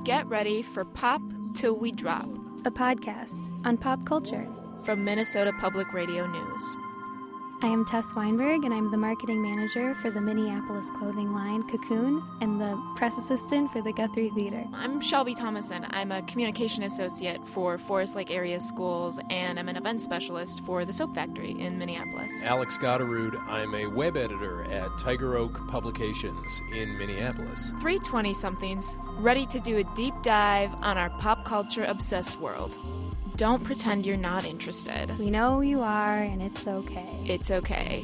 Get ready for Pop Till We Drop, a podcast on pop culture from Minnesota Public Radio News. I am Tess Weinberg, and I'm the marketing manager for the Minneapolis clothing line Cocoon and the press assistant for the Guthrie Theater. I'm Shelby Thomason. I'm a communication associate for Forest Lake Area Schools, and I'm an event specialist for the Soap Factory in Minneapolis. Alex Gotterud. I'm a web editor at Tiger Oak Publications in Minneapolis. 320-somethings ready to do a deep dive on our pop culture obsessed world. Don't pretend you're not interested. We know you are, and it's okay. It's okay.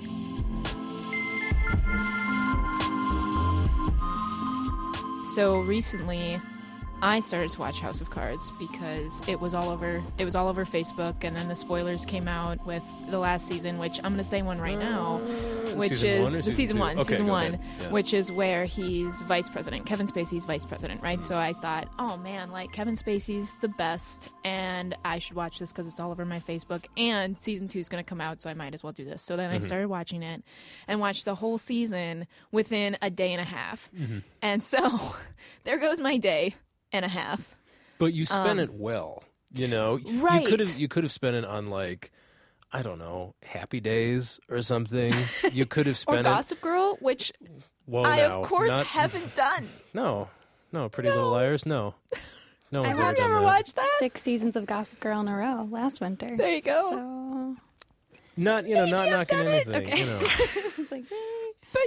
So recently, I started to watch House of Cards because it was all over Facebook, and then the spoilers came out with the last season, which I'm going to say one right now, which is season one, Yeah. which is where he's vice president. Kevin Spacey's vice president, right? So I thought, oh man, like Kevin Spacey's the best, and I should watch this because it's all over my Facebook. And season 2 is going to come out, so I might as well do this. So then I started watching it and watched the whole season within a day and a half, and so there goes my day and a half. But you spent it well, you know. Right. You could have spent it on, like, I don't know, Happy Days or something. You could have spent or Gossip Girl, which of course haven't done. No, Pretty Little Liars. No one's ever done never that. watched that. 6 seasons of Gossip Girl in a row last winter. There you go. So... Not knocking anything. Okay. You know. It's like, But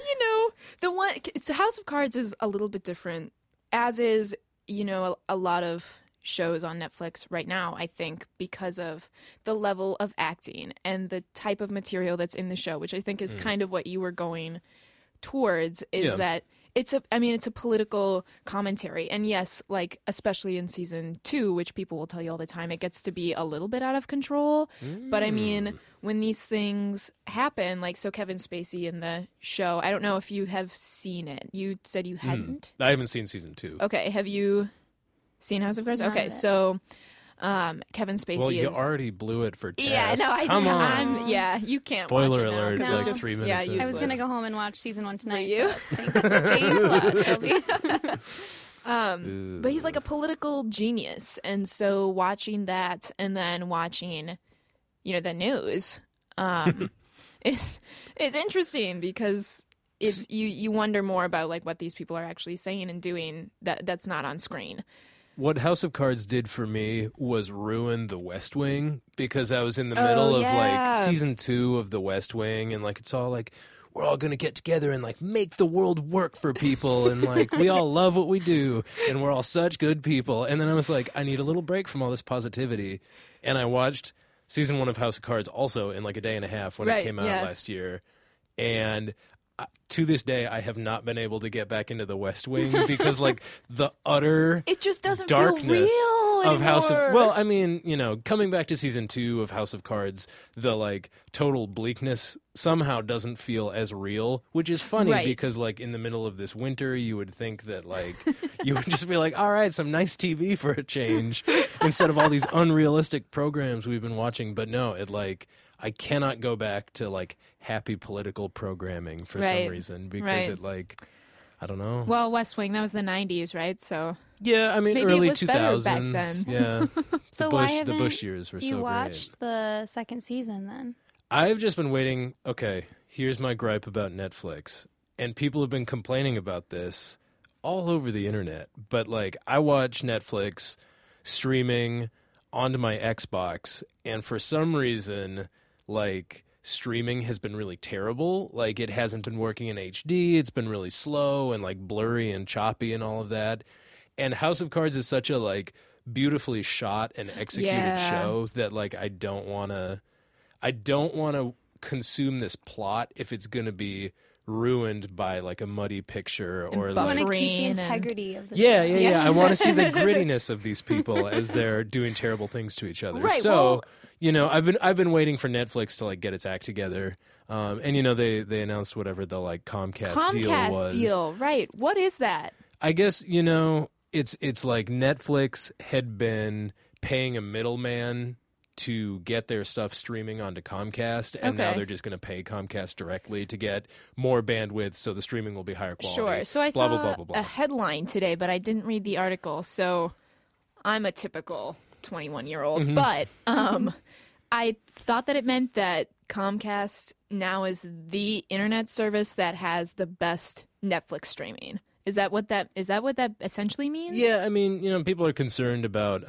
House of Cards is a little bit different, as is, a lot of shows on Netflix right now, I think, because of the level of acting and the type of material that's in the show, which I think is kind of what you were going towards, is that it's a political commentary. And yes, like, especially in season 2, which people will tell you all the time, it gets to be a little bit out of control. But I mean, when these things happen, like, so Kevin Spacey in the show, I don't know if you have seen it. You said you hadn't. I haven't seen season 2. Okay, have you seen House of Cards? None Okay, of it. so Kevin Spacey Well, you is... already blew it for Tess. Yeah, no, Come on. you can't Spoiler watch it now, alert, 'cause like it 3 minutes Yeah, in. I was useless. going to go home and watch season 1 tonight. you? but Thanks a lot, Shelby. But he's like a political genius, and so watching that and then watching, the news, is interesting because it's you wonder more about, like, what these people are actually saying and doing that's not on screen. What House of Cards did for me was ruin The West Wing, because I was in the middle of, like, season 2 of The West Wing, and, like, it's all like, we're all going to get together and, like, make the world work for people, and, like, we all love what we do, and we're all such good people. And then I was like, I need a little break from all this positivity. And I watched season 1 of House of Cards also in, like, a day and a half when it came out last year. And to this day, I have not been able to get back into The West Wing because, like, the utter It just doesn't darkness feel real of House of... anymore. Well, I mean, coming back to season 2 of House of Cards, the, like, total bleakness somehow doesn't feel as real, which is funny because, like, in the middle of this winter, you would think that, like, you would just be like, all right, some nice TV for a change, instead of all these unrealistic programs we've been watching. But no, it, like... I cannot go back to, like, happy political programming for some reason because it, like, I don't know. Well, West Wing, that was the 90s, right? So yeah, I mean, maybe early it was 2000s. better back then. Yeah. So the why Bush, haven't the Bush years were you so watched great. the second season then? I've just been waiting. Okay, here's my gripe about Netflix. And people have been complaining about this all over the internet. But, like, I watch Netflix streaming onto my Xbox, and for some reason, like, streaming has been really terrible. Like, it hasn't been working in HD. It's been really slow and, like, blurry and choppy and all of that. And House of Cards is such a, like, beautifully shot and executed show that, like, I don't want to consume this plot if it's going to be ruined by, like, a muddy picture or, I like, want to keep the Buffering and- integrity of the yeah, show. yeah. I want to see the grittiness of these people as they're doing terrible things to each other. Right, So, well- I've been waiting for Netflix to, like, get its act together. And they announced whatever the, like, Comcast deal was. deal, right? What is that? I guess it's like Netflix had been paying a middleman to get their stuff streaming onto Comcast, and now Okay. they're just going to pay Comcast directly to get more bandwidth, so the streaming will be higher quality. Sure. So I blah, saw blah, blah, blah, blah. a headline today, but I didn't read the article. So I'm a typical 21-year-old. Mm-hmm. But I thought that it meant that Comcast now is the internet service that has the best Netflix streaming. Is that what that essentially means? Yeah, I mean, people are concerned about,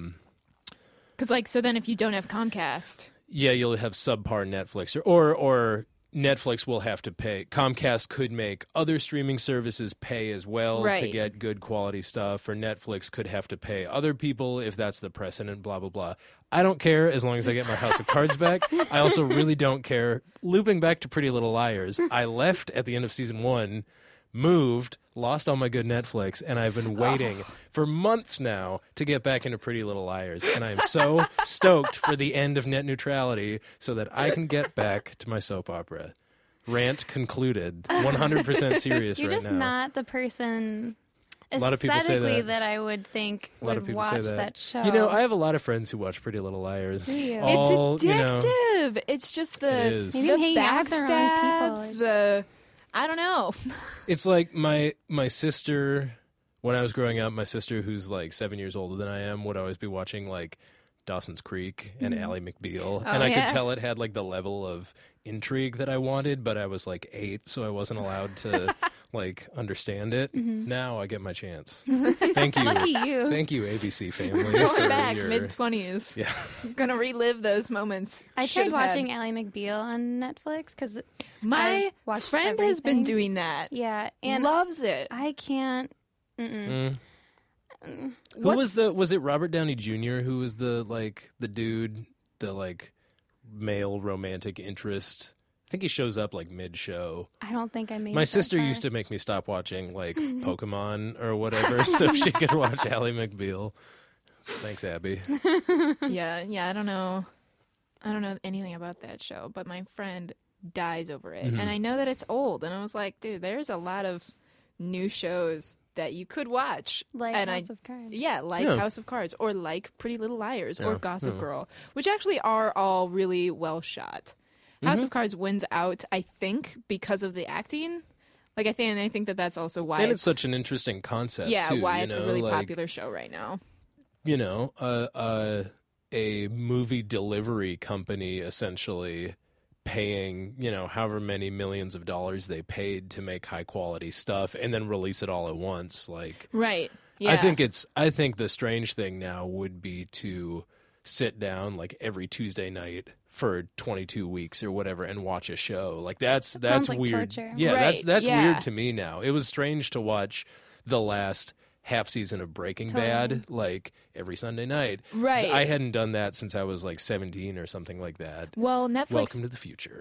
Because so then if you don't have Comcast, you'll have subpar Netflix, or Netflix will have to pay. Comcast could make other streaming services pay as well to Right. get good quality stuff, or Netflix could have to pay other people if that's the precedent, blah, blah, blah. I don't care as long as I get my House of Cards back. I also really don't care. Looping back to Pretty Little Liars, I left at the end of season 1, moved, lost all my good Netflix, and I've been waiting for months now to get back into Pretty Little Liars. And I am so stoked for the end of net neutrality so that I can get back to my soap opera. Rant concluded. 100% serious You're right just now. not the person A lot of people say aesthetically that. I would think A lot would of people watch say that. show. I have a lot of friends who watch Pretty Little Liars. Do you? All, it's addictive. It's just It the is. Maybe the hanging out with the wrong people backstabs, is- the I don't know. It's like my sister, when I was growing up, my sister, who's like 7 years older than I am, would always be watching like Dawson's Creek and Ally McBeal. And I yeah. could tell it had like the level of intrigue that I wanted, but I was like 8, so I wasn't allowed to like understand it. Now I get my chance. Thank you. Lucky you. Thank you, ABC family. Going for back your- mid-20s. Yeah. Gonna relive those moments. I Should've tried had. watching Ally McBeal on Netflix because My I watched friend has been everything. doing that. yeah, and Loves it. I can't. Mm. Who What's- was it Robert Downey Jr. who was the dude, the like male romantic interest? I think he shows up like mid-show. I don't think I made. My it that sister far. used to make me stop watching like Pokemon or whatever so she could watch Ally McBeal. Thanks, Abby. Yeah. I don't know anything about that show, but my friend dies over it, Mm-hmm. and I know that it's old. And I was like, dude, there's a lot of new shows that you could watch, like and House of Cards. Yeah, like Yeah. House of Cards or like Pretty Little Liars or Yeah, Gossip yeah. Girl, which actually are all really well shot. House of Cards wins out, I think, because of the acting. Like I think that that's also why And it's such an interesting concept. yeah, too, why you it's know? a really like, popular show right now. A movie delivery company essentially paying, however many millions of dollars they paid to make high quality stuff and then release it all at once. Like, Right. Yeah. I think the strange thing now would be to sit down like every Tuesday night for 22 weeks or whatever and watch a show. Like that's sounds like weird. torture. Yeah, Right, that's yeah. weird to me now. It was strange to watch the last half season of Breaking Bad like every Sunday night. Right. I hadn't done that since I was like 17 or something like that. Well, Netflix Welcome to the future.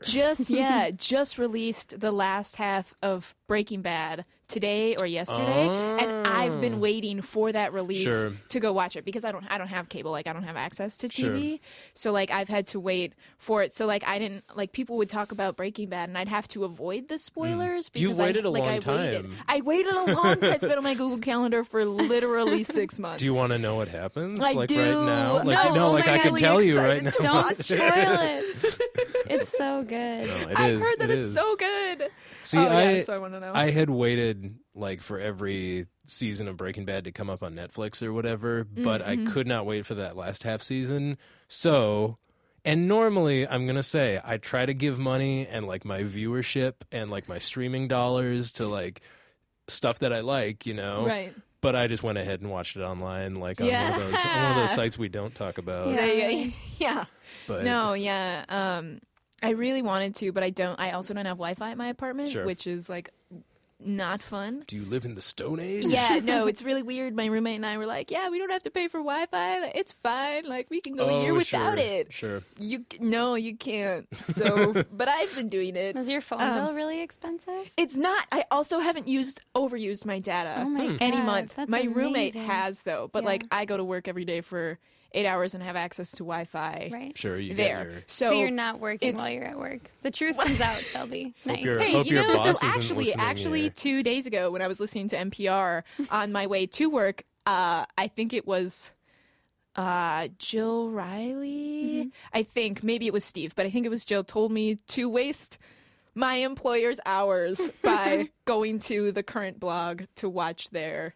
just released the last half of Breaking Bad today or yesterday, and I've been waiting for that release Sure. to go watch it because I don't have cable, like I don't have access to Sure. TV. So like I've had to wait for it. So like I didn't like people would talk about Breaking Bad and I'd have to avoid the spoilers because You've waited a long I time. waited. I waited a long time. It's been on my Google Calendar for literally 6 months. Do you want to know what happens? I like do. right now? Like No, like I'm I can really tell you right excited now. to Don't spoil it. It's so good. No, it I've is, heard that it it's is. so good. See, So I want to know. I had waited like for every season of Breaking Bad to come up on Netflix or whatever, but I could not wait for that last half season. So, and normally I'm going to say I try to give money and like my viewership and like my streaming dollars to like stuff that I like, Right. But I just went ahead and watched it online, like on Yeah. one of those sites we don't talk about. Yeah. Yeah. But No, yeah. I really wanted to, but I don't. I also don't have Wi-Fi at my apartment, Sure. which is like not fun. do you live in the Stone Age? Yeah, no, it's really weird. My roommate and I were like, "Yeah, we don't have to pay for Wi-Fi. It's fine. Like we can go a year without sure, it." Sure. You can't. So, but I've been doing it. Was your phone bill really expensive? It's not. I also haven't overused my data Oh my any God, month. that's My roommate amazing. has though, but Yeah. like I go to work every day for 8 hours and have access to Wi-Fi. Right. Sure, you There. get your So you're not working it's- while you're at work. The truth comes out, Shelby. Nice. you're- Hey, hope you your know, boss though, isn't listening actually, here. 2 days ago when I was listening to NPR on my way to work, I think it was Jill Riley, I think, maybe it was Steve, but I think it was Jill, told me to waste my employer's hours by going to the Current blog to watch their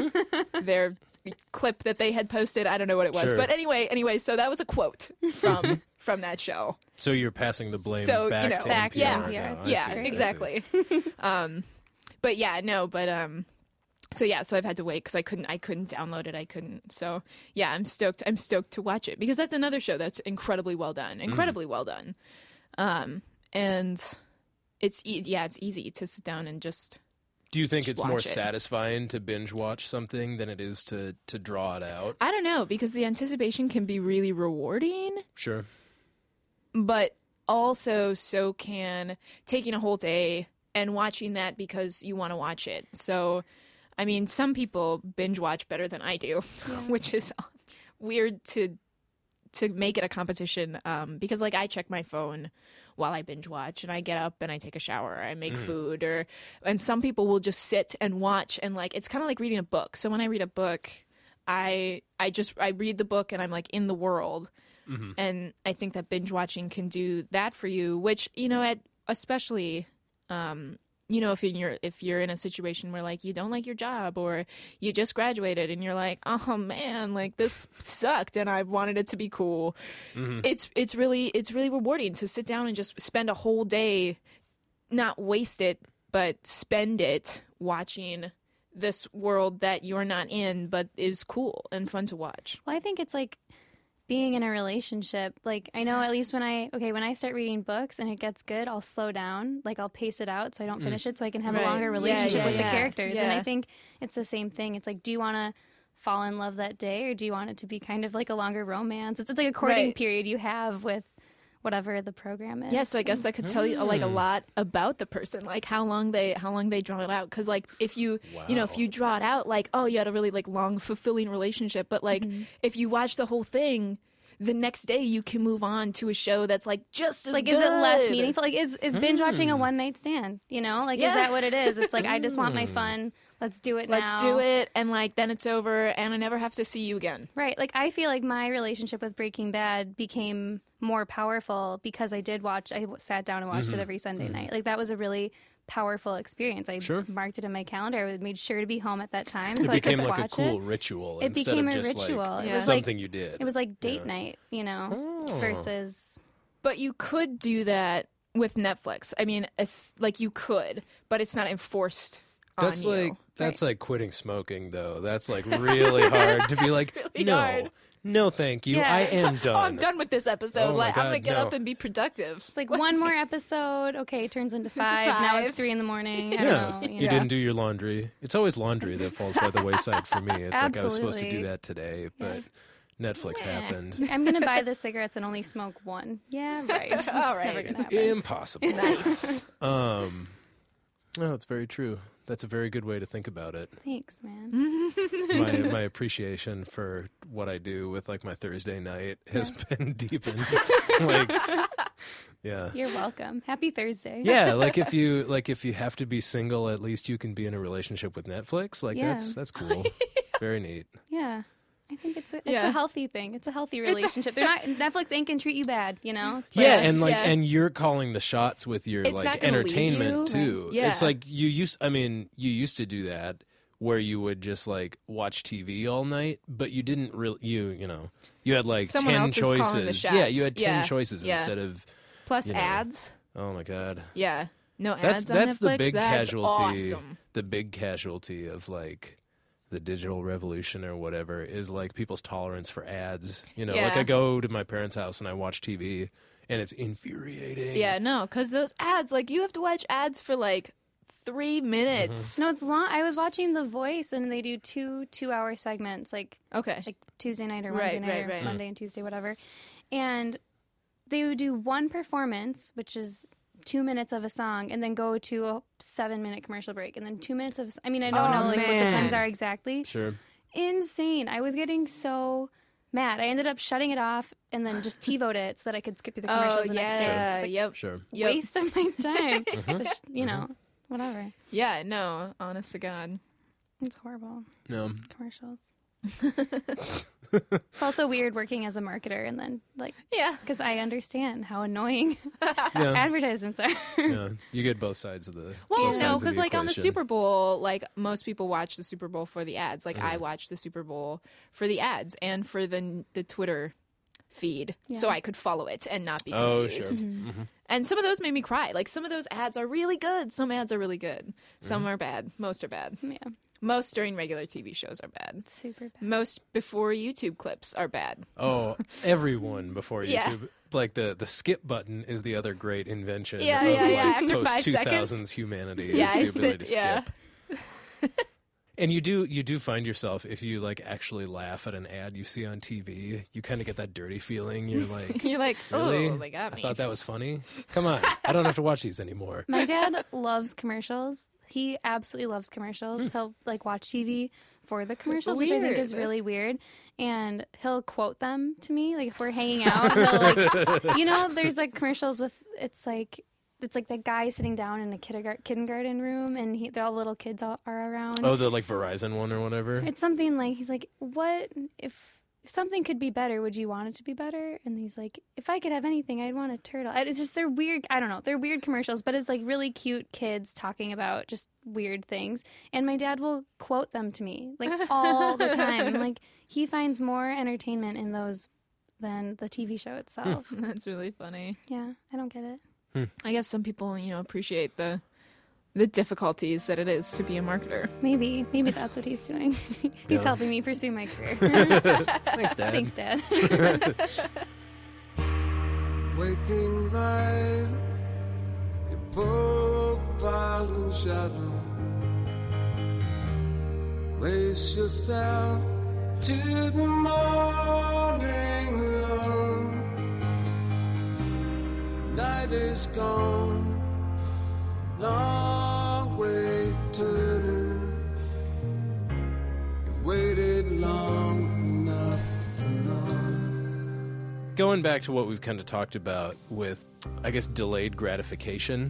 clip that they had posted. I don't know what it was, Sure. but anyway, so that was a quote from that show. So you're passing the blame So, back you know, to back NPR to now. NPR. I Yeah, see, I see. exactly. But yeah, no, but so yeah, so I've had to wait because I couldn't download it. I couldn't. So yeah, I'm stoked to watch it because that's another show that's incredibly well done. And it's easy to sit down and just. Do you think Just it's more watch it. satisfying to binge watch something than it is to draw it out? I don't know, because the anticipation can be really rewarding, Sure. but also so can taking a whole day and watching that because you want to watch it. So, I mean, some people binge watch better than I do, which is weird to make it a competition, because like I check my phone while I binge watch and I get up and I take a shower, I make food, and some people will just sit and watch, and like it's kind of like reading a book. So when I read a book, I read the book and I'm like in the world. And I think that binge watching can do that for you, which, you know, especially you know, if you're in a situation where like you don't like your job or you just graduated and you're like, oh man, like this sucked and I wanted it to be cool. It's really rewarding to sit down and just spend a whole day, not waste it, but spend it watching this world that you're not in, but is cool and fun to watch. Well, I think it's like being in a relationship. Like, I know at least when I start reading books and it gets good, I'll slow down. Like, I'll pace it out so I don't finish it so I can have Right. a longer relationship Yeah, with yeah. the characters. And Yeah. I think it's the same thing. It's like, do you want to fall in love that day or do you want it to be kind of like a longer romance? It's like a courting Right. period you have with whatever the program is. Yeah, so I guess that could tell you like a lot about the person, like how long they draw it out. Because like if you if you draw it out, like, oh, you had a really like long fulfilling relationship, but like if you watch the whole thing, the next day you can move on to a show that's like just as like, good. is it less meaningful? Like, is binge watching a one night stand? You know, like, is Yeah. that what it is? It's like, I just want my fun. Let's do it now. Let's do it, and like then it's over, and I never have to see you again. Right. Like, I feel like my relationship with Breaking Bad became more powerful because I sat down and watched it every Sunday night. Like, that was a really powerful experience. I Sure. marked it in my calendar. I made sure to be home at that time It so I became could like a watch cool it. ritual It instead became of a just ritual. like It was something like, you did. It was like date night, you know, versus... But you could do that with Netflix. I mean, like you could, but it's not enforced That's on like you. that's like quitting smoking though. That's like really hard to be like, really no, hard. no, thank you. Yeah. I am done. Oh, I'm done with this episode. Oh my Like I'm gonna God, get no. up and be productive. It's like one more episode. Okay, turns into 5. Now it's 3 a.m. I Yeah, don't know. you didn't do your laundry. It's always laundry that falls by the wayside for me. It's like I was supposed to do Absolutely. that today, but Netflix happened. I'm going to buy the cigarettes and only smoke one. Yeah, right. It's All right. never gonna It's happen. impossible. Nice. No, it's very true. That's a very good way to think about it. Thanks, man. My appreciation for what I do with like my Thursday night has been deepened. Like, yeah. You're welcome. Happy Thursday. Yeah, like if you have to be single, at least you can be in a relationship with Netflix. Like Yeah. that's cool. Very neat. Yeah. I think it's a Yeah. healthy thing. It's a healthy relationship. They're not Netflix ain't can treat you bad, you know? It's Yeah, like- and like Yeah. and you're calling the shots with your It's not like gonna leave entertainment you. too. Yeah. It's like you used to do that where you would just like watch TV all night, but you didn't really you had like Someone 10 else is calling the choices. shots. Yeah, you had 10 Yeah. choices Yeah. instead of Plus you know. ads. oh my god. Yeah. No That's ads on Netflix. the big That's casualty. Awesome. The big casualty of like the digital revolution or whatever is like people's tolerance for ads. You know, like Yeah. I go to my parents' house and I watch TV and it's infuriating. Yeah, no, because those ads, like you have to watch ads for like 3 minutes. No, it's long. I was watching The Voice and they do 2-hour segments like Okay. Tuesday night or Right, Wednesday night right. or Monday and Tuesday, whatever. And they would do one performance, which is 2 minutes of a song, and then go to a 7-minute commercial break, and then 2 minutes of. I mean, I don't Oh, know like what man. the times are exactly. Sure. Insane! I was getting so mad. I ended up shutting it off and then just TiVo'd it so that I could skip through the commercials Oh, the next day. yeah. It's like Yep. Sure. Yep. waste of my time. You know, whatever. Yeah, no, honest to God. It's horrible. No. Commercials. It's also weird working as a marketer and then like Yeah. because I understand how annoying Yeah. advertisements are. Yeah. You get both sides of the. Well, both no, sides of because the like on the equation. Super Bowl, like most people watch the Super Bowl for the ads. Like I Mhm. watch the Super Bowl for the ads and for the Twitter feed, so Yeah. I could follow it and not be Oh, confused. sure. Mm-hmm. Mhm. And some of those made me cry. Like some of those ads are really good. Some ads are really good. Some are bad. Most are bad. Yeah, Most during regular TV shows are bad. super bad. Most before YouTube clips are bad. Oh, everyone before YouTube. Yeah. Like the skip button is the other great invention Yeah, of yeah, yeah. like After 5 post 2000s seconds. humanity. Yeah, is the ability to yeah. skip. And you do find yourself, if you like actually laugh at an ad you see on TV, you kind of get that dirty feeling. You're like, You're like, really? oh, they got I me. thought that was funny. Come on, I don't have to watch these anymore. My dad loves commercials. He absolutely loves commercials. He'll like watch TV for the commercials, which I think is Weird. really weird. And he'll quote them to me. Like if we're hanging out, he'll like, you know, there's like commercials with it's like that guy sitting down in a kindergarten room, and all the little kids are around. Oh, the like Verizon one or whatever. It's something like he's like, "What if something could be better? Would you want it to be better?" And he's like, "If I could have anything, I'd want a turtle." It's just they're weird. I don't know. They're weird commercials, but it's like really cute kids talking about just weird things. And my dad will quote them to me like all the time. And like he finds more entertainment in those than the TV show itself. That's really funny. Yeah, I don't get it. I guess some people, appreciate the difficulties that it is to be a marketer. Maybe that's what he's doing. He's Yeah. helping me pursue my career. Thanks, Dad. Thanks, Dad. Waking light, your profile in shadow. Raise yourself to the morning alone. Night is gone, long way turning. You've waited long enough to know. Going back to what we've kind of talked about with, I guess, delayed gratification,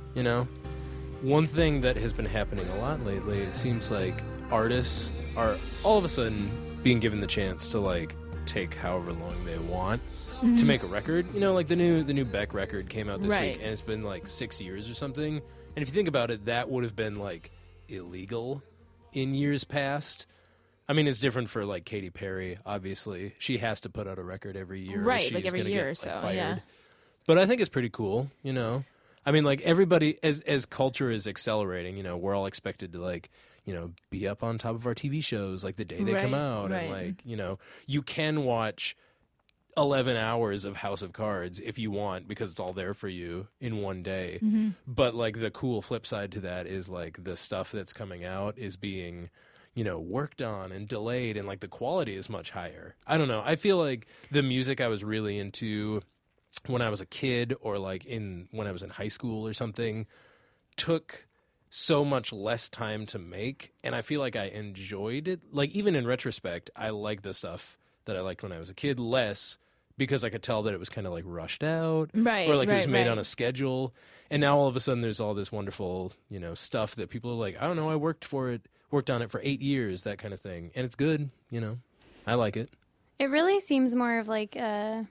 one thing that has been happening a lot lately, it seems like artists are all of a sudden being given the chance to, like, take however long they want to make a record. Like the new Beck record came out this Right. week, and it's been, like, 6 years or something. And if you think about it, that would have been, like, illegal in years past. I mean, it's different for, like, Katy Perry, obviously. She has to put out a record every year. or Right, she like is every gonna year get, or so, like, fired. yeah. But I think it's pretty cool, I mean, like, everybody, as culture is accelerating, we're all expected to, like, be up on top of our TV shows, like, the day they come Right, out. right. And, like, you can watch 11 hours of House of Cards if you want, because it's all there for you in one day. Mm-hmm. But, like, the cool flip side to that is, like, the stuff that's coming out is being, worked on and delayed, and, like, the quality is much higher. I don't know. I feel like the music I was really into when I was a kid, or, like, when I was in high school or something, took so much less time to make, and I feel like I enjoyed it. Like, even in retrospect, I like the stuff that I liked when I was a kid less, because I could tell that it was kind of, like, rushed out, Right, or, like, it was right, made right. on a schedule. And now all of a sudden there's all this wonderful, stuff that people are like, I don't know, I worked on it for 8 years, that kind of thing, and it's good. I like it. It really seems more of like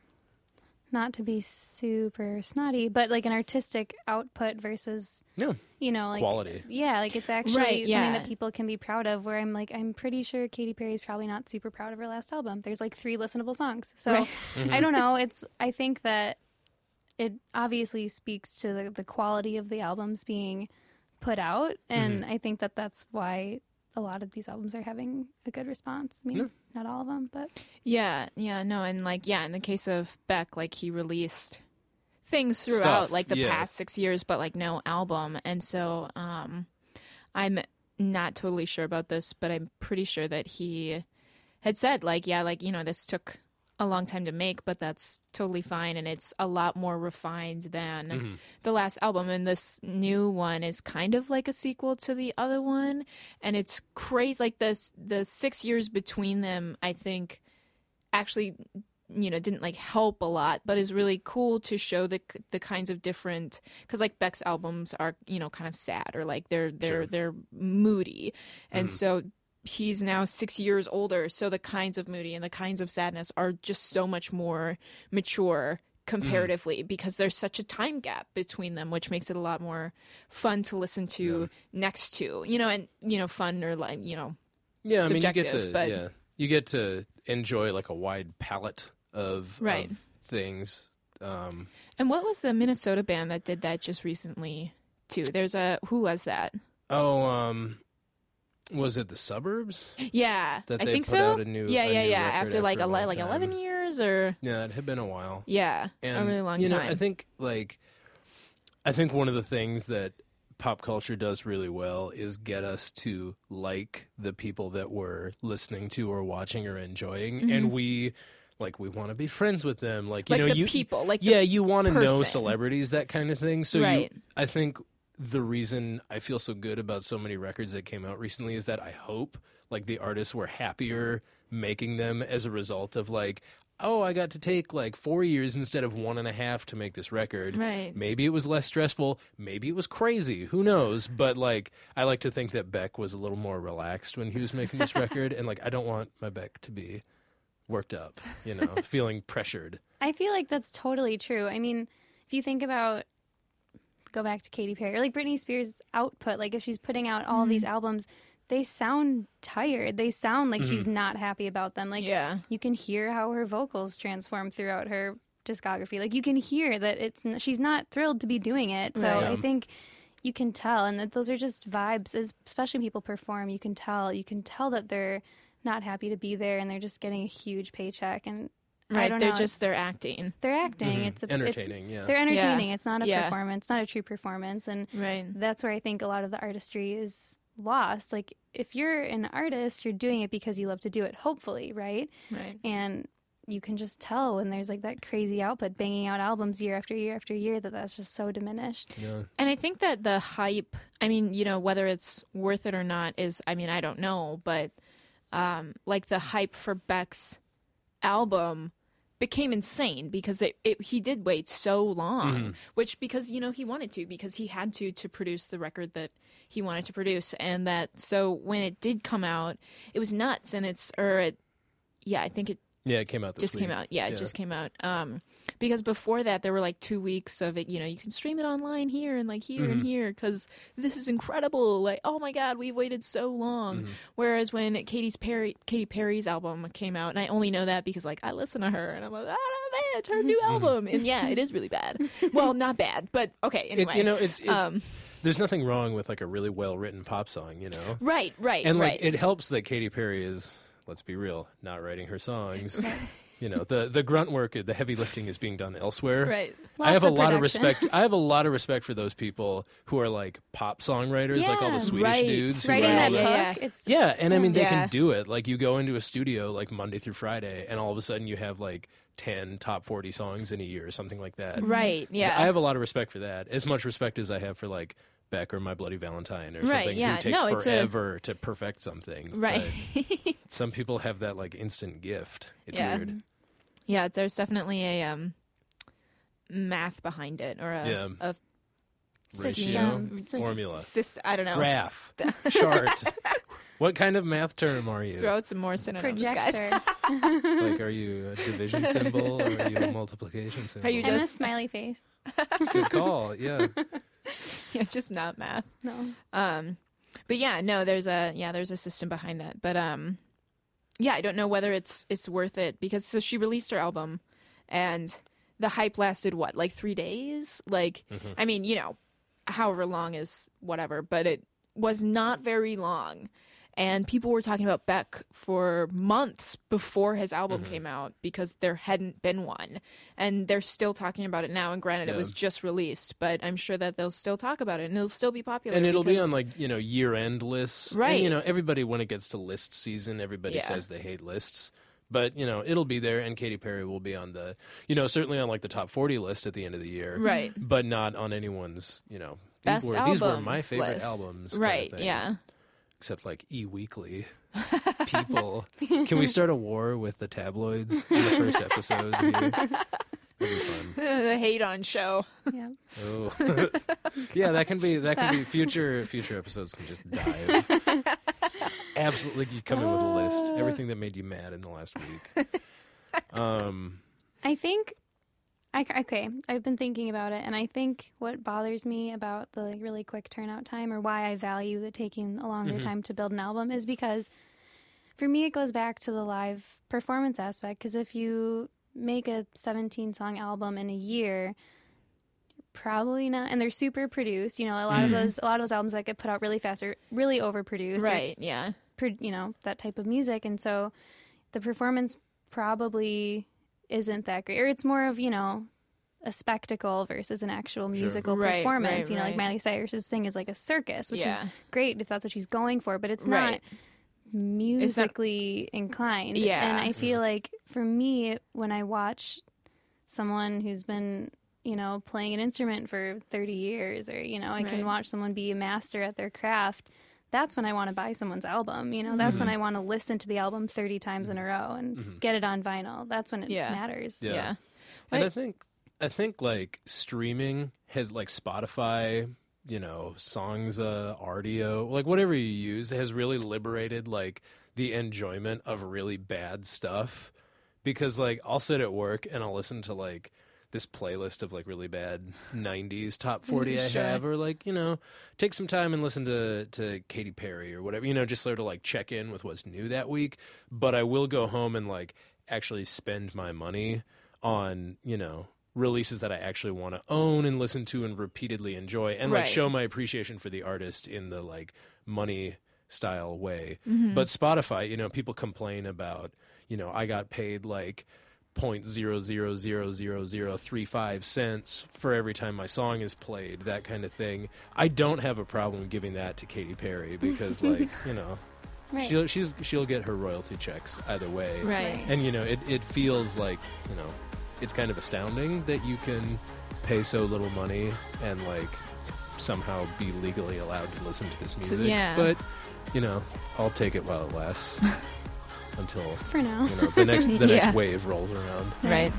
not to be super snotty, but like an artistic output versus, No, like quality. Yeah, like it's actually Right, something yeah. that people can be proud of. Where I'm pretty sure Katy Perry's probably not super proud of her last album. There's like 3 listenable songs, so Right. I don't know. I think that it obviously speaks to the quality of the albums being put out, and I think that that's why a lot of these albums are having a good response. I mean, Yeah. not all of them, but Yeah, no, and in the case of Beck, like he released things throughout Stuff, like the yeah. past 6 years, but like no album, and so I'm not totally sure about this, but I'm pretty sure that he had said this took a long time to make, but that's totally fine, and it's a lot more refined than the last album, and this new one is kind of like a sequel to the other one, and it's crazy. Like the 6 years between them, I think, actually, didn't like help a lot, but is really cool to show the kinds of different, because like Beck's albums are kind of sad, or like they're moody, and so he's now 6 years older, so the kinds of moody and the kinds of sadness are just so much more mature comparatively because there's such a time gap between them, which makes it a lot more fun to listen to next to, and fun or like, Yeah, I mean, subjective, you get to enjoy like a wide palette of things. And what was the Minnesota band that did that just recently too? Who was that? Was it the Suburbs? Yeah, That I they think put so. out a new yeah. record After like after a long 11 time. years, or Yeah, it had been a while. a really long time. I think one of the things that pop culture does really well is get us to like the people that we're listening to or watching or enjoying, and we want to be friends with them. Like people, you want to know person. celebrities, that kind of thing. So Right. I think the reason I feel so good about so many records that came out recently is that I hope like the artists were happier making them as a result of like, oh, I got to take like 4 years instead of 1.5 to make this record. Right. Maybe it was less stressful. Maybe it was crazy. Who knows? But like, I like to think that Beck was a little more relaxed when he was making this record. And like, I don't want my Beck to be worked up, feeling pressured. I feel like that's totally true. I mean, if you think about, go back to Katy Perry, or like Britney Spears' output, like if she's putting out all these albums, they sound tired. They sound like she's not happy about them. Like you can hear how her vocals transform throughout her discography. Like you can hear that she's not thrilled to be doing it. So Right. I think you can tell, and that those are just vibes. Especially when people perform, you can tell that they're not happy to be there, and they're just getting a huge paycheck. And I right, don't they're know, they're acting. they're acting. It's Entertaining, yeah. They're entertaining. Yeah. It's not a Yeah. performance. It's not a true performance, and Right. that's where I think a lot of the artistry is lost. Like if you're an artist, you're doing it because you love to do it. Hopefully, right? Right. And you can just tell when there's like that crazy output, banging out albums year after year after year, that's just so diminished. Yeah. And I think that the hype, I mean, whether it's worth it or not is, I mean, I don't know, but like the hype for Beck's album became insane because he did wait so long, which because, he wanted to, because he had to produce the record that he wanted to produce. And that, so when it did come out, it was nuts. And I think it Yeah, it came out this just week. came out. Yeah, it just came out. Because before that, there were like 2 weeks of it. You can stream it online here and like here and here because this is incredible. Like, oh my God, we've waited so long. Whereas when Katy Perry's album came out, and I only know that because like I listen to her and I'm like, oh man, it's her new album, and yeah, it is really bad. Well, not bad, but okay. Anyway, It's there's nothing wrong with like a really well written pop song, right, and like right. it helps that Katy Perry is, let's be real, not writing her songs. The grunt work, the heavy lifting is being done elsewhere. Right. I have a Lots of lot of production. respect. I have a lot of respect for those people who are like pop songwriters, like all the Yeah, Swedish right. dudes who Writing write that all the. hook, Yeah. it's Yeah, and I mean they Yeah. can do it. Like you go into a studio like Monday through Friday, and all of a sudden you have like 10 top 40 songs in a year or something like that. Right. Yeah. I have a lot of respect for that. As much respect as I have for like Beck or My Bloody Valentine or Right, something yeah. who take No, it's forever to perfect something. Right. But some people have that like instant gift. It's Yeah. weird. Yeah, there's definitely a math behind it, or Yeah. a Ratio, System. formula, I don't know. graph, chart. What kind of math term are you? Throw out some more synonyms, guys. projector. Like, are you a division symbol or are you a multiplication symbol? Are you And a just- smiley face. Good call. Yeah. Yeah, just not math. No. But yeah, no, there's a system behind that. But yeah, I don't know whether it's worth it because so she released her album, and the hype lasted what, like 3 days? Like, I mean, however long is whatever, but it was not very long. And people were talking about Beck for months before his album came out because there hadn't been one. And they're still talking about it now. And granted, it was just released, but I'm sure that they'll still talk about it and it'll still be popular. And it'll be because- on like, year-end lists. Right. And, everybody, when it gets to list season, everybody Yeah. says they hate lists. But, it'll be there, and Katy Perry will be on the, certainly on like the top 40 list at the end of the year. Right. But not on anyone's, Best these were my albums favorite list. albums. kind of Right, thing. yeah. Except like E-Weekly. People. Can we start a war with the tabloids in the first episode here? That'd be fun. The hate on show. Yeah. Oh. Yeah, that can be future episodes can just dive. Absolutely, you come in with a list. Everything that made you mad in the last week. I think, okay, I've been thinking about it, and I think what bothers me about the really quick turnout time, or why I value the taking a longer time to build an album, is because for me it goes back to the live performance aspect. Because if you make a 17-song album in a year, probably not, and they're super produced. You know, a lot of those albums that get put out really fast are really overproduced, Right, yeah. you know, that type of music, and so the performance probably isn't that great, or it's more of, you know, a spectacle versus an actual musical Right, performance. right, you know, like right. Miley Cyrus's thing is like a circus, which is Yeah. great if that's what she's going for, but it's not Right. musically inclined. Yeah. And I feel like for me, when I watch someone who's been, you know, playing an instrument for 30 years, or, you know, I can Right. watch someone be a master at their craft, that's when I want to buy someone's album. You know, that's when I want to listen to the album 30 times in a row and get it on vinyl. That's when it Yeah. matters. Yeah. And Wait. I think like streaming has, like, Spotify, you know, Songs, Rdio, like whatever you use, has really liberated like the enjoyment of really bad stuff. Because like I'll sit at work and I'll listen to like this playlist of like really bad 90s top 40 I Sure. have, or like, you know, take some time and listen to Katy Perry or whatever, you know, just sort of like check in with what's new that week. But I will go home and like actually spend my money on, you know, releases that I actually want to own and listen to and repeatedly enjoy, and like Right. show my appreciation for the artist in the like money style way. Mm-hmm. But Spotify, you know, people complain about, you know, I got paid like 0.000035 cents for every time my song is played, that kind of thing. I don't have a problem giving that to Katy Perry because, like, you know, Right. she'll get her royalty checks either way. Right. And, you know, it feels like, you know, it's kind of astounding that you can pay so little money and like somehow be legally allowed to listen to this music. yeah. But, you know, I'll take it while it lasts until, For now. you know, the next Yeah. wave rolls around. Right.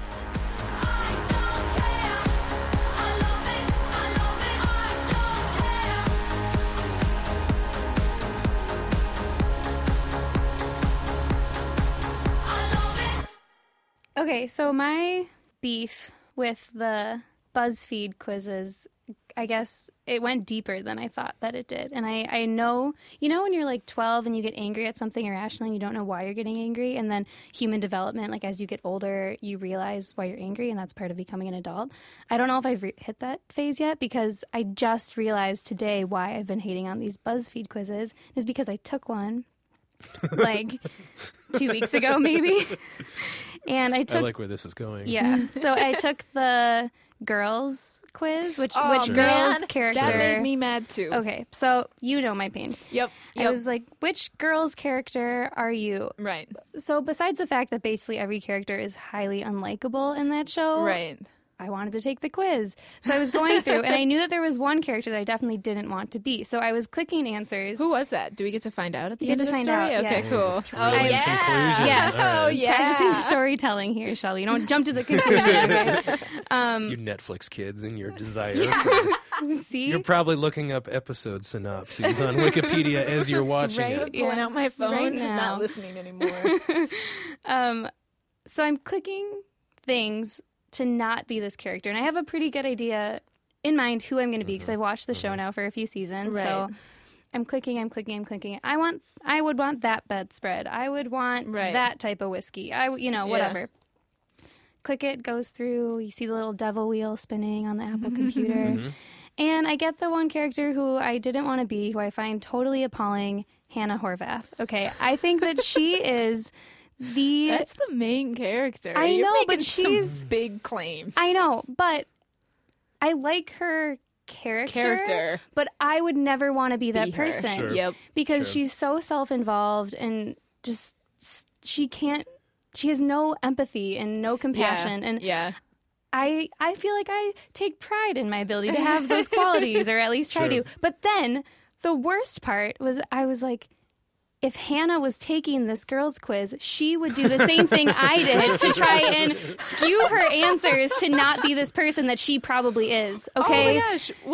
Okay, so my beef with the BuzzFeed quizzes, I guess it went deeper than I thought that it did. And I know, you know, when you're like 12 and you get angry at something irrationally and you don't know why you're getting angry, and then human development, like as you get older, you realize why you're angry, and that's part of becoming an adult. I don't know if I've hit that phase yet, because I just realized today why I've been hating on these BuzzFeed quizzes is because I took one like 2 weeks ago, maybe. And I I took like where this is going. yeah. So I took the girls quiz, which Oh, girls man, character. That made me mad too. Okay, so you know my pain. Yep. I was like, which girls character are you? Right. So besides the fact that basically every character is highly unlikable in that show, Right. I wanted to take the quiz. So I was going through, and I knew that there was one character that I definitely didn't want to be. So I was clicking answers. Who was that? Do we get to find out at the You end get of to the find story? out, Okay, yeah. cool. Thrilling Oh, yeah. conclusion. Yes. All Oh, right. yeah. Practicing storytelling here, Shelby. You don't jump to the conclusion. Okay? You Netflix kids and your desire for... See? You're probably looking up episode synopses on Wikipedia as you're watching Right. it. Pulling out my phone Right and now. not listening anymore. So I'm clicking things to not be this character, and I have a pretty good idea in mind who I'm going to be, because I've watched the show now for a few seasons. Right. So I'm clicking. I would want that bedspread. I would want Right. that type of whiskey. Whatever. Click it, goes through. You see the little devil wheel spinning on the Apple computer. And I get the one character who I didn't want to be, who I find totally appalling, Hannah Horvath. Okay, I think that she is the... That's the main character. I You're know, making but some she's- big claims. I know, but I like her character. But I would never want to be that Be her. person. Sure. Yep. Because Sure. she's so self-involved and just... She has no empathy and no compassion. And yeah. I feel like I take pride in my ability to have those qualities, or at least try Sure. to. But then the worst part was I was like, if Hannah was taking this girls' quiz, she would do the same thing I did to try and skew her answers to not be this person that she probably is. Okay? Oh my gosh. Well,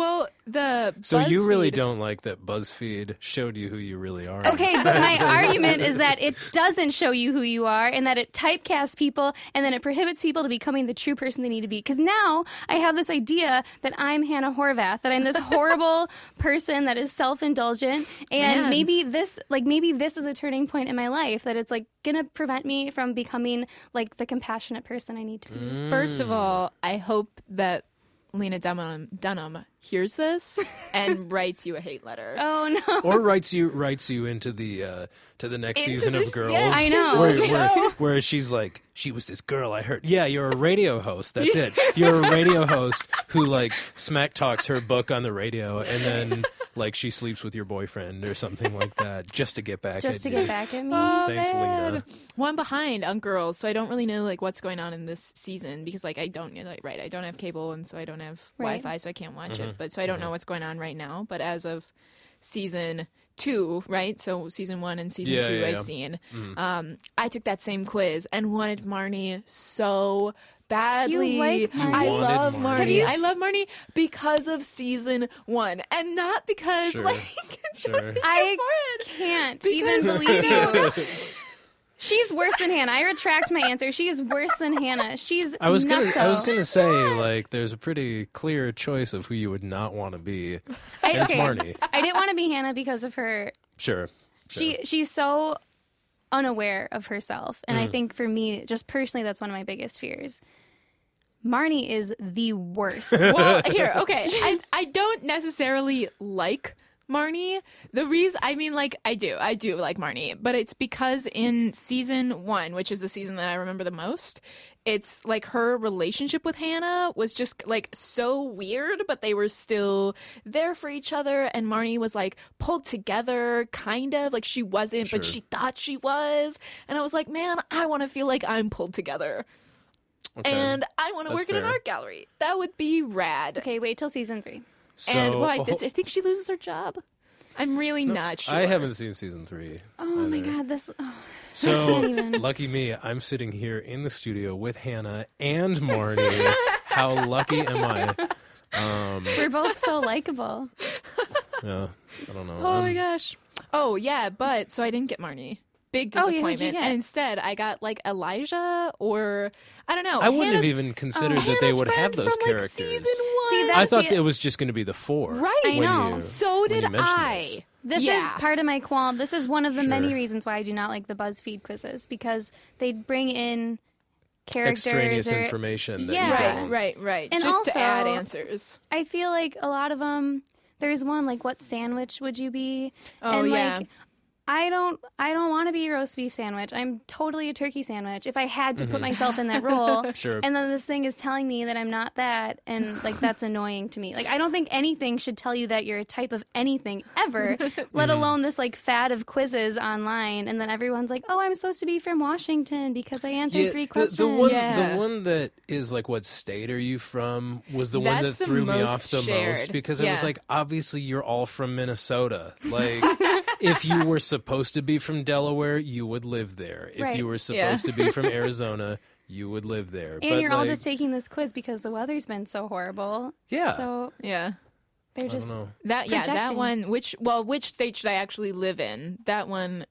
So you really BuzzFeed- don't like that BuzzFeed showed you who you really are. Okay, but my argument is that it doesn't show you who you are and that it typecasts people and then it prohibits people to becoming the true person they need to be. Because now I have this idea that I'm Hannah Horvath, that I'm this horrible person that is self-indulgent, and Man. maybe this is a turning point in my life, that it's like gonna prevent me from becoming like the compassionate person I need to be. First of all, I hope that Lena Dunham hears this and writes you a hate letter. Oh no. Or writes you into the to the next Into season the- of Girls. yeah, I know. Where she's like, she was this girl I heard. Yeah, you're a radio host. That's it. You're a radio host who like smack talks her book on the radio, and then like she sleeps with your boyfriend or something like that, just to get back. Just at to you. get back at me. Thanks, Lena. Well, I'm behind on Girls, so I don't really know like what's going on in this season because like I don't I don't have cable, and so I don't have Right. Wi-Fi, so I can't watch it. But so I don't know what's going on right now. But as of season 2, right? So season 1 and season 2 I've seen. I took that same quiz and wanted Marnie so badly. You like Marnie? I You wanted love Marnie. Marnie. Have you I love Marnie because of season 1, and not because Sure. like Sure. I for it. can't even believe you. She's worse than Hannah. I retract my answer. She is worse than Hannah. She's I was nutso. gonna say like there's a pretty clear choice of who you would not want to be. And it's Marnie. I didn't want to be Hannah because of her. Sure. She's so unaware of herself, and I think for me, just personally, that's one of my biggest fears. Marnie is the worst. Well, here, okay. I don't necessarily like Marnie. The reason, I mean, like, I do like Marnie, but it's because in season 1, which is the season that I remember the most, it's like her relationship with Hannah was just like so weird, but they were still there for each other, and Marnie was like pulled together, kind of like she wasn't, but Sure. she thought she was, and I was like, man, I want to feel like I'm pulled together. Okay. And I want to That's work in an fair. art gallery. That would be rad. Okay, wait till season 3. So, And why? a I whole- think she loses her job. I'm really not sure. I haven't seen season 3. Oh my god, this. Oh, So can't even. lucky me, I'm sitting here in the studio with Hannah and Marnie. How lucky am I? we're both so likable. Yeah, I don't know. Oh my gosh. Oh yeah, but so I didn't get Marnie. Big Oh, yeah, who'd you disappointment. get? And instead, I got like Elijah, or I don't know. I wouldn't have Hannah's- even considered that they Hannah's would have friend those from, like, characters. season 1. See, I thought the- it was just going to be the 4. Right. I know. When you, So when did you mentioned I. this. This Yeah. is part of my qualm. This is one of the Sure. many reasons why I do not like the BuzzFeed quizzes, because they bring in characters Extraneous or information that Yeah. you Right, don't. right. And Just to also- add answers. I feel like a lot of them. There's one like, what sandwich would you be? Oh, and yeah. like, I don't want to be a roast beef sandwich. I'm totally a turkey sandwich. If I had to put myself in that role, Sure. and then this thing is telling me that I'm not that, and like that's annoying to me. Like I don't think anything should tell you that you're a type of anything ever, let alone this like fad of quizzes online, and then everyone's like, "Oh, I'm supposed to be from Washington because I answered 3 questions." Yeah. The one that is like, what state are you from, was the one that That's the threw me most off the shared. most, because it was Yeah. like, obviously you're all from Minnesota. Like, if you were supposed to be from Delaware, you would live there. If Right. you were supposed to be from Arizona, you would live there. And But you're all like, just taking this quiz because the weather's been so horrible. Yeah. So Yeah. they're I just don't know. That that projecting. one. Which state should I actually live in? That one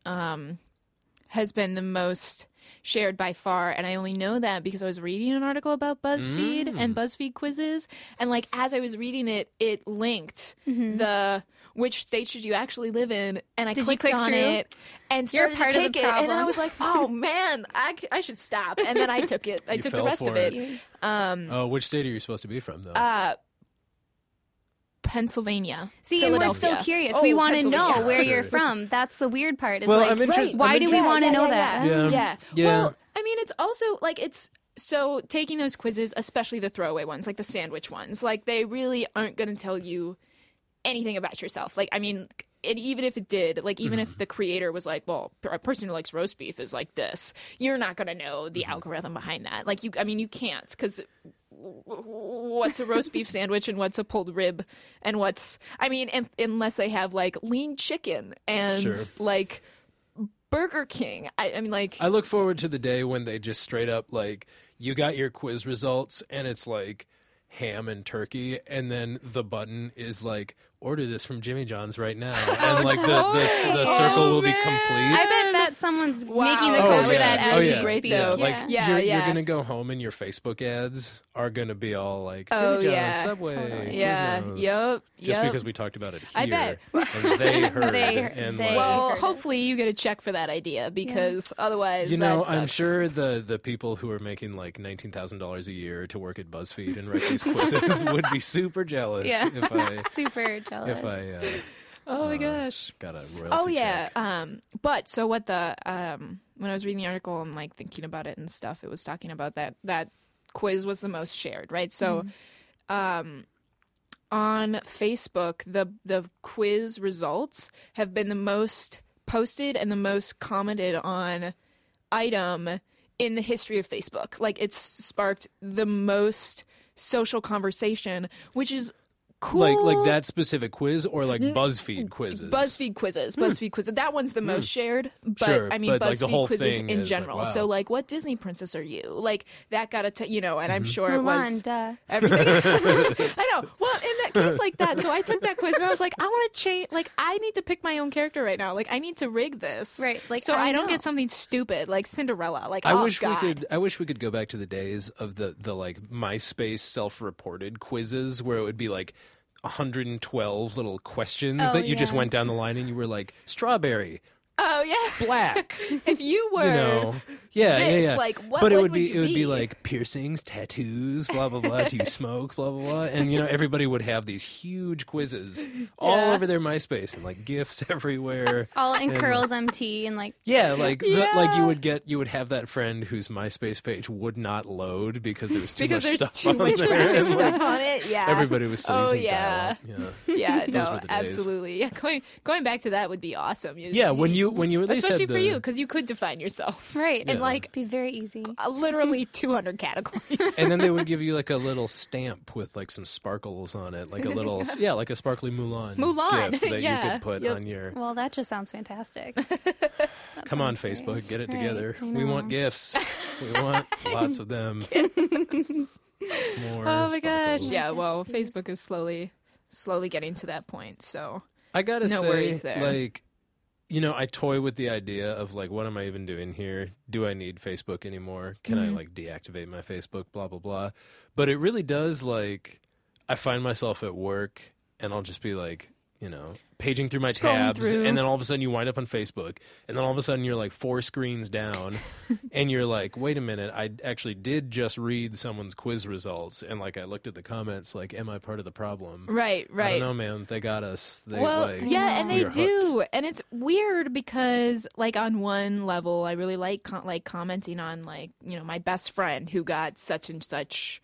has been the most shared by far, and I only know that because I was reading an article about BuzzFeed and BuzzFeed quizzes, and like as I was reading it, it linked the which state should you actually live in, and I Did you clicked click on through? it and You're started part to of the take it, and then I problem. was like, oh man, I should stop, and then I took it. I You took the fell rest for of it. it. Oh, which state are you supposed to be from, though? Pennsylvania. See, and we're still Philadelphia. curious. Oh, we want to know Pennsylvania. where Sure. you're from. That's the weird part. Is Well, like, I'm interested- why I'm do we interested- want to know that? Yeah. Yeah. Yeah. Well, I mean, it's also like it's so taking those quizzes, especially the throwaway ones, like the sandwich ones, like they really aren't going to tell you anything about yourself. Like, I mean, and even if it did, like, even if the creator was like, well, a person who likes roast beef is like this, you're not going to know the algorithm behind that. Like, you can't, because what's a roast beef sandwich and what's a pulled rib and what's, I mean, unless they have like lean chicken and Sure. like Burger King. I mean, like, I look forward to the day when they just straight up, like, you got your quiz results, and it's like, ham and turkey, and then the button is like, order this from Jimmy John's right now, and like the circle will be complete. I bet that someone's Wow. making the Oh, code for yeah. that Oh, as yeah. we Great, speak. though. Like Yeah. you're gonna go home and your Facebook ads are gonna be all like Jimmy Oh, John's, yeah. Subway, Totally. Quiznos. Just Yep. because we talked about it here, I bet. and they heard, and they- like, Well, heard it. hopefully you get a check for that idea because otherwise, you know, that I'm sucks. sure the people who are making like $19,000 a year to work at BuzzFeed and write these quizzes would be super jealous Yeah. if Super jealous. I Oh my gosh. got a royalty Oh yeah. check. But so what the when I was reading the article and like thinking about it and stuff, it was talking about that quiz was the most shared, right? So on Facebook, the quiz results have been the most posted and the most commented on item in the history of Facebook. Like it's sparked the most social conversation, which is cool. Like that specific quiz or like BuzzFeed quizzes. BuzzFeed quizzes. That one's the most shared. But Sure, I mean, but, BuzzFeed like, the whole quizzes thing in is, like, general. wow. So, like, what Disney princess are you? Like, that got to, and I'm sure it Mulan, was duh. everything. I know. Well, in that case like that, so I took that quiz and I was like, I want to change. Like, I need to pick my own character right now. Like, I need to rig this, Right, like, so I I don't know. get something stupid like Cinderella. Like, I oh, wish God. we could go back to the days of the like MySpace self-reported quizzes where it would be like 112 little questions Oh, that you just yeah. went down the line and you were like strawberry, Oh yeah. black, If you were, you know. Yeah, this, yeah. like, what but it one would be would you be? like piercings, tattoos, blah blah blah. Do you smoke? Blah blah blah. And you know, everybody would have these huge quizzes all Yeah. over their MySpace and like gifs everywhere. All in And, curls MT and like Yeah, like Yeah. like you would have that friend whose MySpace page would not load because there was too because much there's stuff too on much there. graphic And, like, stuff on it. Yeah. everybody was still Oh, using yeah. dial-up. Yeah, Those no, were the days. absolutely. Yeah, going back to that would be awesome. Yeah, when you at least especially had for the, you, because you could define yourself. right And Yeah. like be very easy. literally 200 categories. and then they would give you like a little stamp with like some sparkles on it, like a little like a sparkly Mulan Mulan, gif that yeah, you could put yep. on your. Well, that just sounds fantastic. Come on, sounds Facebook, great. get it Right, together. I We want know. gifts. We want lots of them. More. Oh my gosh. sparkles. Yeah, well, Facebook is slowly getting to that point. So I gotta No say, worries there. like, you know, I toy with the idea of like, what am I even doing here? Do I need Facebook anymore? Can I like deactivate my Facebook? Blah blah blah. But it really does like, I find myself at work and I'll just be like, you know, paging through my Scrolling tabs, through. and then all of a sudden you wind up on Facebook, and then all of a sudden you're like 4 screens down, and you're like, wait a minute, I actually did just read someone's quiz results, and like I looked at the comments, like, am I part of the problem? right. I don't know, man. They got us. They, Well, like, yeah, and we they are do, and it's weird because, like, on one level, I really like commenting on, like, my best friend who got such and such,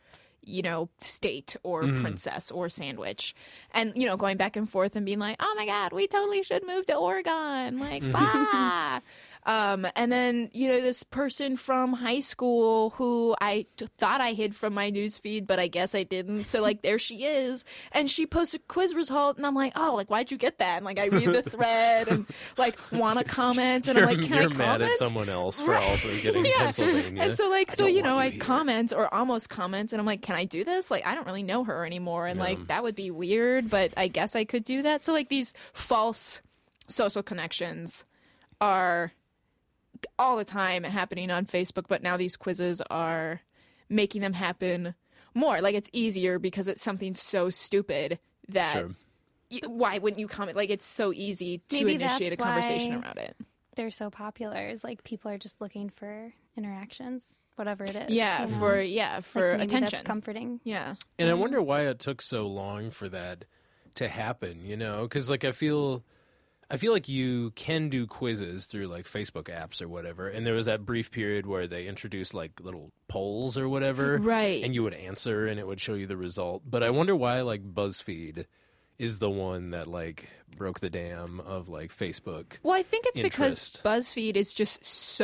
state or princess or sandwich, and going back and forth and being like, oh my god, we totally should move to Oregon, like, bah. And then, this person from high school who I thought I hid from my newsfeed, but I guess I didn't. So, like, there she is. And she posted a quiz result, and I'm like, oh, like, why'd you get that? And, like, I read the thread and, like, want to comment. And I'm like, can I you're comment? mad at someone else for also getting Pennsylvania. And so, like, don't want I you here. comment or almost comment, and I'm like, can I do this? Like, I don't really know her anymore. And, like, that would be weird, but I guess I could do that. So, like, these false social connections are all the time happening on Facebook, but now these quizzes are making them happen more. Like, it's easier because it's something so stupid that Sure. why wouldn't you comment? Like, it's so easy to Maybe initiate a that's conversation why- around it. They're so popular. It's like people are just looking for interactions, whatever it is. Yeah, you know? for Like, maybe attention. That's comforting. Yeah. And I wonder why it took so long for that to happen, because like I feel like you can do quizzes through like Facebook apps or whatever, and there was that brief period where they introduced like little polls or whatever, Right. and you would answer and it would show you the result. But I wonder why like BuzzFeed is the one that like broke the dam of like Facebook. Well, I think it's interest. because BuzzFeed is just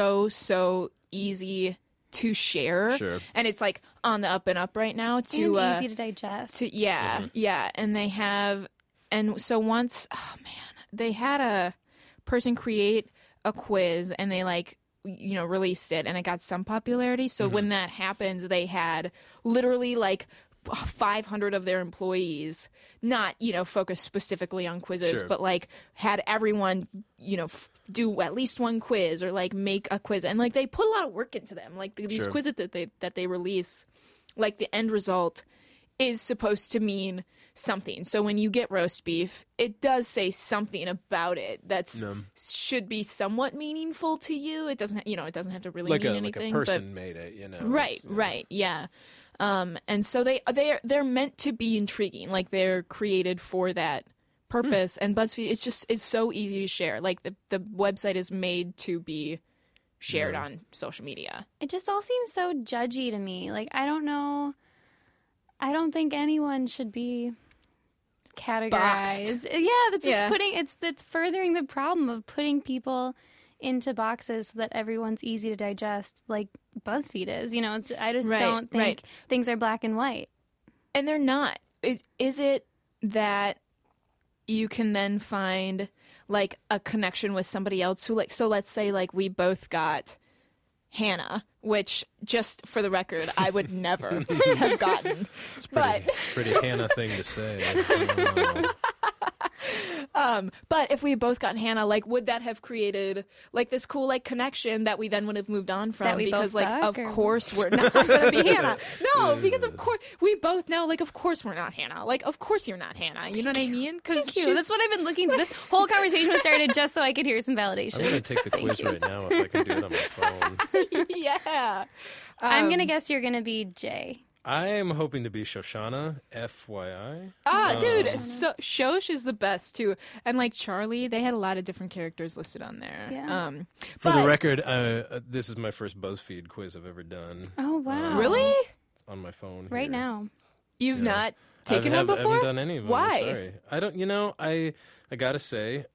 so easy to share. Sure. And it's like on the up and up right now to And easy to digest. yeah, and they have, and so once, oh man, they had a person create a quiz and they like released it and it got some popularity. So when that happens, they had literally like 500 of their employees, not, focus specifically on quizzes, Sure. but like had everyone, do at least one quiz or like make a quiz. And like they put a lot of work into them. Like these Sure. quizzes that they release, like the end result is supposed to mean something. So when you get roast beef, it does say something about it that's should be somewhat meaningful to you. It doesn't, it doesn't have to really like mean a anything. person made it, Right, It's, right, yeah. And so they're meant to be intriguing. Like they're created for that purpose. And BuzzFeed, it's so easy to share. Like the website is made to be shared on social media. It just all seems so judgy to me. Like, I don't know. I don't think anyone should be categorized. Boxed. Yeah, that's just Yeah. it's furthering the problem of putting people into boxes so that everyone's easy to digest, like BuzzFeed is. I just Right, don't think right. things are black and white. And they're not. Is it that you can then find like a connection with somebody else who like, so let's say like we both got Hannah, which just for the record, I would never have gotten. It's But pretty Hannah thing to say. I don't know. but if we had both gotten Hannah, like would that have created like this cool like connection that we then would have moved on from? That we Because both like suck, of or- course we're not gonna be Hannah. No, because of course we both know like of course we're not Hannah. Like of course you're not Hannah. You know what I mean? Because Thank you. That's what I've been looking for. This whole conversation was started just so I could hear some validation. I'm going to take the quiz right now if I can do it on my phone. yeah. I'm going to guess you're going to be Jay. I am hoping to be Shoshana, FYI. Dude, so Shosh is the best too, and like Charlie, they had a lot of different characters listed on there. Yeah. For the but- record, this is my first BuzzFeed quiz I've ever done Oh, wow. Really? on my phone. Right here. now. You've Yeah. not taken I one before? haven't done any of them. Why? I'm sorry. I don't. I gotta say,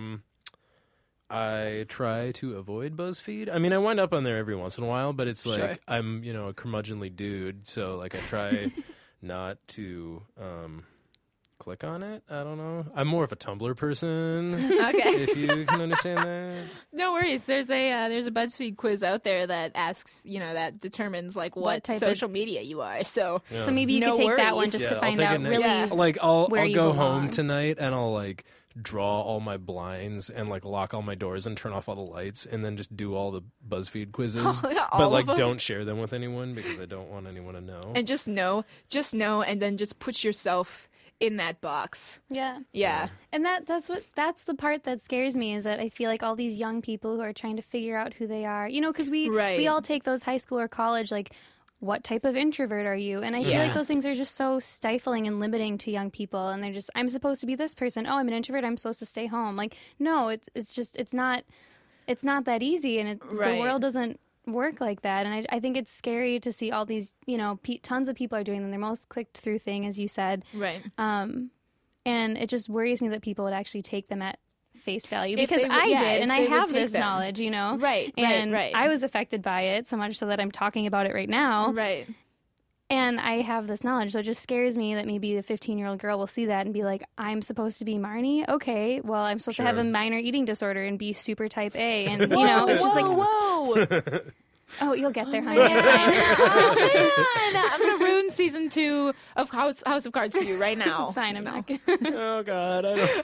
I try to avoid BuzzFeed. I mean, I wind up on there every once in a while, but it's like Sure. I'm, a curmudgeonly dude, so like I try not to click on it. I don't know. I'm more of a Tumblr person. Okay. If you can understand that. No worries. There's a BuzzFeed quiz out there that asks, that determines like what type of- social media you are. So Yeah. So maybe you No could take that one worries. just Yeah, to I'll find take it out next- really. Yeah. Like I'll where you go belong. home tonight and I'll like draw all my blinds and like lock all my doors and turn off all the lights and then just do all the BuzzFeed quizzes, All but like of them? don't share them with anyone because I don't want anyone to know. and just know, and then just put yourself in that box. Yeah. Yeah. And that's the part that scares me is that I feel like all these young people who are trying to figure out who they are, because we Right. all take those high school or college, like, what type of introvert are you? And I feel like Yeah. those things are just so stifling and limiting to young people. And they're just, I'm supposed to be this person. Oh, I'm an introvert. I'm supposed to stay home. Like, no, it's not that easy. And the Right. world doesn't work like that. And I think it's scary to see all these, tons of people are doing them. Their most clicked through thing, as you said. Right. And it just worries me that people would actually take them at face value If because they would- I yeah, did, if and they I would have take this them. knowledge, Right, and right. I was affected by it so much so that I'm talking about it right now, Right. and I have this knowledge, so it just scares me that maybe the 15-year-old girl will see that and be like, I'm supposed to be Marnie? Okay, well, I'm supposed to have a Sure. minor eating disorder and be super type A, and, it's just like, whoa. oh, you'll get there, honey. It's fine. Oh, man. I'm going to ruin season 2 of House of Cards for you right now. It's fine, I'm not gonna... Oh God,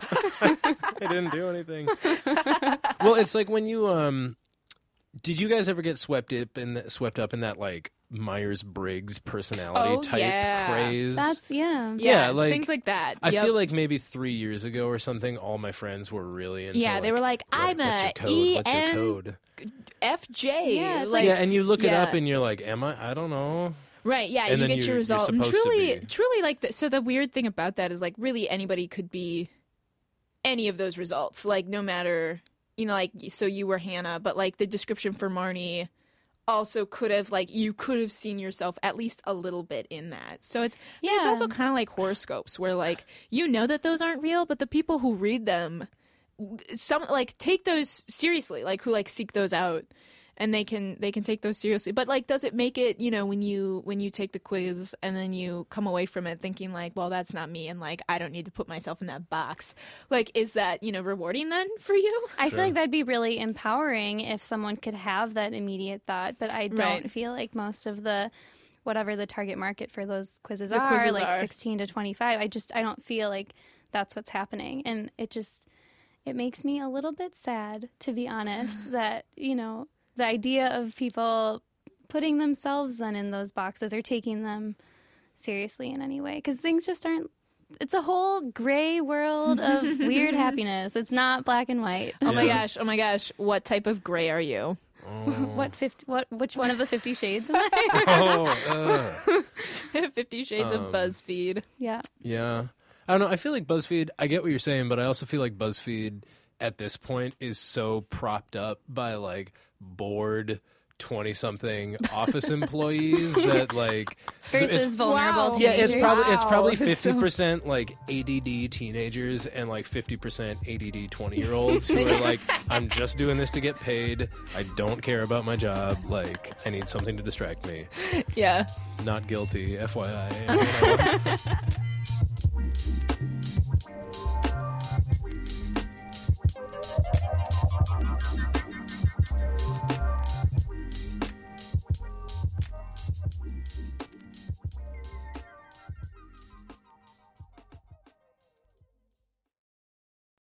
I didn't do anything. Well, it's like when you did you guys ever get swept up in that like Myers-Briggs personality Oh, type yeah. craze? That's, yeah. Yeah, like, things like that. I Yep. feel like maybe 3 years ago or something, all my friends were really into. Yeah, they were like, I'm what's your a code? What's your code? ENFJ. Yeah, it's like, Yeah, and you look it yeah. up and you're like, am I don't know. right, yeah, and you then get you're your result. And supposed to truly, be. truly, like, so the weird thing about that is, like, really anybody could be any of those results. Like, no matter, like, so you were Hannah, but, like, the description for Marnie also could have, like, you could have seen yourself at least a little bit in that. So it's Yeah. also kind of like horoscopes where, like, that those aren't real, but the people who read them, take those seriously, like, who, like, seek those out. And they can take those seriously, but like, does it make it? When you take the quiz and then you come away from it thinking like, well, that's not me, and like, I don't need to put myself in that box. Like, is that rewarding then for you? I feel like that'd be really empowering if someone could have that immediate thought, but I don't Right. feel like most of the whatever the target market for those quizzes The are, quizzes like are. 16 to 25. I don't feel like that's what's happening. And it makes me a little bit sad, to be honest, that, you know, the idea of people putting themselves then in those boxes or taking them seriously in any way, because things just aren't. It's a whole gray world of weird happiness. It's not black and white. Oh my gosh, what type of gray are you? Which one of the 50 Shades am I? 50 Shades of BuzzFeed. Yeah. Yeah. I don't know. I feel like BuzzFeed, I get what you're saying, but I also feel like BuzzFeed at this point is so propped up by like bored 20-something office employees that like Versus vulnerable Wow. yeah, teenagers. it's probably Wow. 50% like ADD teenagers and like 50% ADD 20-year-olds who are like, I'm just doing this to get paid. I don't care about my job. Like, I need something to distract me. Yeah. Not guilty, FYI.